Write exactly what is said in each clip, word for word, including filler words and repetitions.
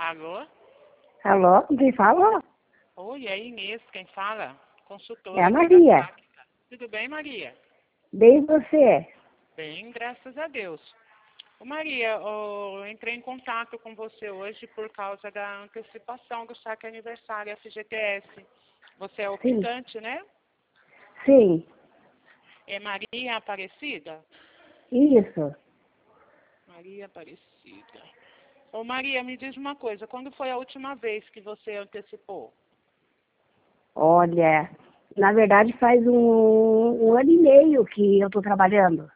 Alô? Alô, quem fala? Oi, é Inês, quem fala? Consultora É a aqui da Maria. Sáfica. Tudo bem, Maria? Bem você? Bem, graças a Deus. Ô, Maria, ô, eu entrei em contato com você hoje por causa da antecipação do saque aniversário F G T S. Você é Sim. optante, né? Sim, É Maria Aparecida? isso. Maria Aparecida. Ô, Maria, me diz uma coisa, quando foi a última vez que você antecipou? Olha, na verdade faz um, um ano e meio que eu tô trabalhando.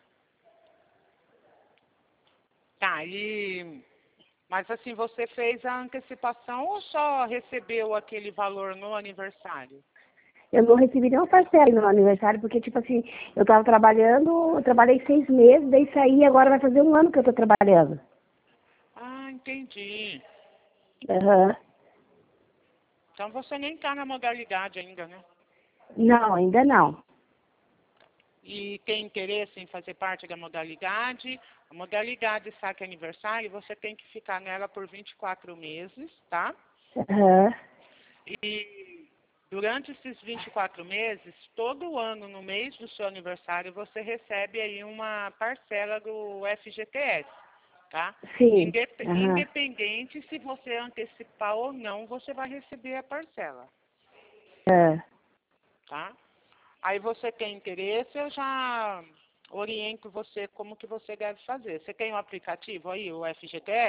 Tá, e... Mas assim, você fez a antecipação ou só recebeu aquele valor no aniversário? Eu não recebi nenhuma parcela no meu aniversário, porque, tipo assim, eu tava trabalhando, eu trabalhei seis meses, daí saí, agora vai fazer um ano que eu tô trabalhando. Ah, entendi. Aham. Então você nem está na modalidade ainda, né? Não, ainda não. E tem interesse em fazer parte da modalidade? A modalidade saque aniversário, você tem que ficar nela por vinte e quatro meses, tá? Aham. E durante esses vinte e quatro meses, todo ano, no mês do seu aniversário, você recebe aí uma parcela do F G T S, tá? Sim. Indep- Aham. Independente se você antecipar ou não, você vai receber a parcela, Ah. tá? Aí você tem interesse, eu já oriento você como que você deve fazer. Você tem o aplicativo aí, o F G T S?